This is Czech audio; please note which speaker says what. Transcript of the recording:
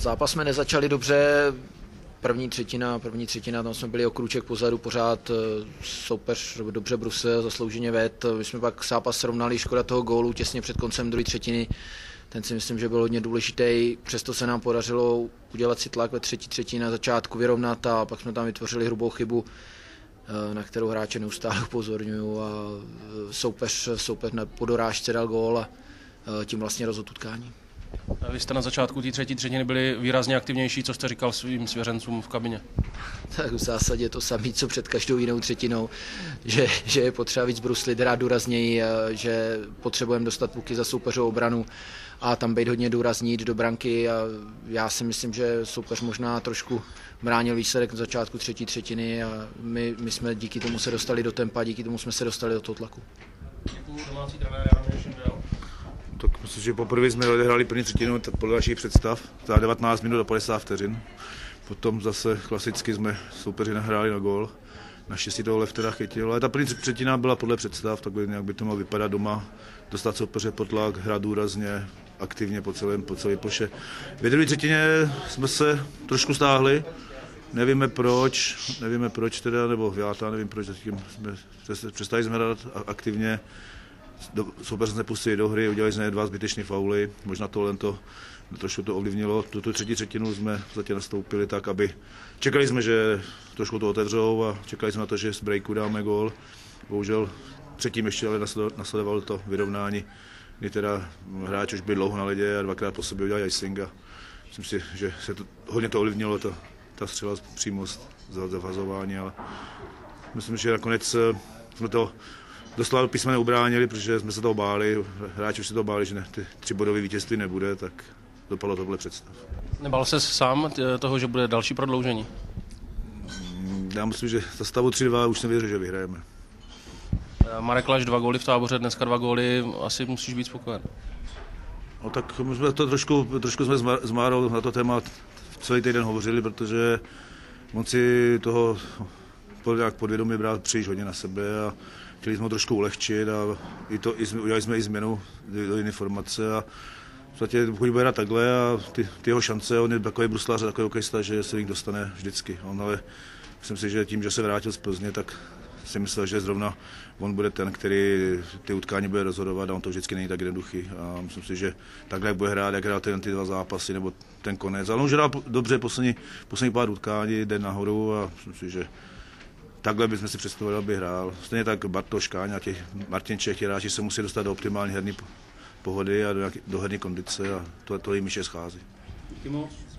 Speaker 1: Zápas jsme nezačali dobře. První třetina, tam jsme byli o krůček pozadu, pořád soupeř dobře brusil, zaslouženě vedl. My jsme pak zápas srovnali, škoda toho gólu těsně před koncem druhé třetiny. Ten si myslím, že byl hodně důležitý, přesto se nám podařilo udělat si tlak ve třetí třetině na začátku, vyrovnat a pak jsme tam vytvořili hrubou chybu, na kterou hráče neustále upozorňují a soupeř po dorážce dal gól a tím vlastně rozhodl utkání.
Speaker 2: Vy jste na začátku té třetí třetiny byli výrazně aktivnější, co jste říkal svým svěřencům v kabině?
Speaker 1: Tak v zásadě to samé, co před každou jinou třetinou, že je potřeba víc bruslit, hrát důrazněji, že potřebujeme dostat puky za soupeřovou obranu a tam být hodně důrazní, jít do branky a já si myslím, že soupeř možná trošku bránil výsledek na začátku třetí třetiny a my jsme díky tomu se dostali do tempa, díky tomu jsme se dostali do toho tlaku.
Speaker 2: Domácí trenér
Speaker 3: Tak myslím, že poprvé jsme odehráli první třetinu podle našich představ, za 19 minut a 50 vteřin. Potom zase klasicky jsme soupeři nahráli na gól. Naštěstí toho Leftera chytil, ale ta první třetina byla podle představ, tak nějak by to mělo vypadat doma, dostat soupeře pod tlak, hrát důrazně, aktivně po celé ploše. Ve druhé třetině jsme se trošku stáhli, nevíme proč teda, nebo já nevím proč, přestali jsme hrát aktivně. Soupeř jsme pustili do hry, udělali jsme 2 zbytečné fauly, možná to trošku to ovlivnilo. Tu třetí třetinu jsme zatím nastoupili tak, aby čekali jsme, že trošku to otevřou a čekali jsme na to, že z breaku dáme gól. Bohužel třetím ještě ale nasledovalo to vyrovnání, kdy teda hráč už byl dlouho na ledě a 2krát po sobě udělali icing a myslím si, že se hodně to ovlivnilo, ta střela přímo za vhazování, ale myslím, že nakonec jsme to doslova písmene ubránili, protože jsme se toho báli, hráči už se toho báli, že ty 3bodové vítězství nebude, tak dopadlo tohle představ.
Speaker 2: Nebál se sám toho, že bude další prodloužení?
Speaker 3: Já myslím, že za stavu 3-2 už jsem věřil, že vyhrajeme.
Speaker 2: Marek Laš 2 góly v Táboře, dneska 2 góly, asi musíš být spokojen.
Speaker 3: No tak my jsme to trošku jsme s Márou na to téma celý týden hovořili, protože on si toho nějak podvědomě brát příliš hodně na sebe a chtěli jsme ho trošku ulehčit a udělali jsme i změnu do jiné formace a pokud bude hrát takhle a ty jeho šance, on je takový bruslář, takový hokejista, že se jich dostane vždycky. Ale myslím si, že tím, že se vrátil z Plzně, tak si myslel, že zrovna on bude ten, který ty utkání bude rozhodovat a on to vždycky není tak jednoduchý. A myslím si, že takhle, jak bude hrát, jak hrál ty 2 zápasy nebo ten konec. Ale on už hrál dobře poslední pár utkání, jde nahoru a myslím si, že takhle bychom si představili, aby hrál. Stejně tak Bartoš, Káňa, Martin Čech, ti hráči se musí dostat do optimální herní pohody a do herní kondice a to jim ještě schází.
Speaker 2: Díky moc.